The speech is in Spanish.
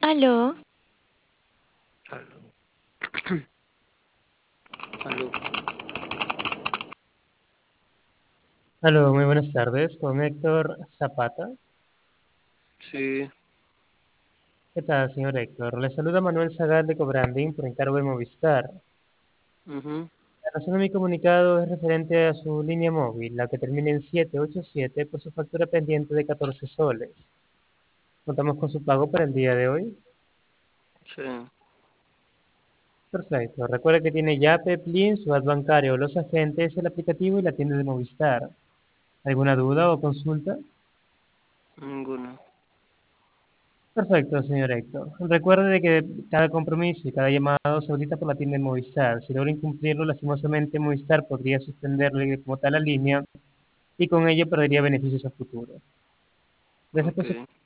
Aló, Aló. Aló. Aló, muy buenas tardes, con Héctor Zapata. Sí. ¿Qué tal, señor Héctor? Le saluda Manuel Zagal de Cobranding por encargo de Movistar. Ujú. La razón de mi comunicado es referente a su línea móvil, la que termina en 787 por su factura pendiente de 14 soles. Contamos con su pago para el día de hoy. Sí. Perfecto. Recuerde que tiene Yape, Plin, su ad bancario, los agentes, el aplicativo y la tienda de Movistar. ¿Alguna duda o consulta? Ninguno. Perfecto, señor Héctor. Recuerde de que cada compromiso y cada llamado se audita por la tienda de Movistar. Si logra incumplirlo, lastimosamente Movistar podría suspenderle como tal la línea y con ello perdería beneficios a futuro. Gracias por su Ok.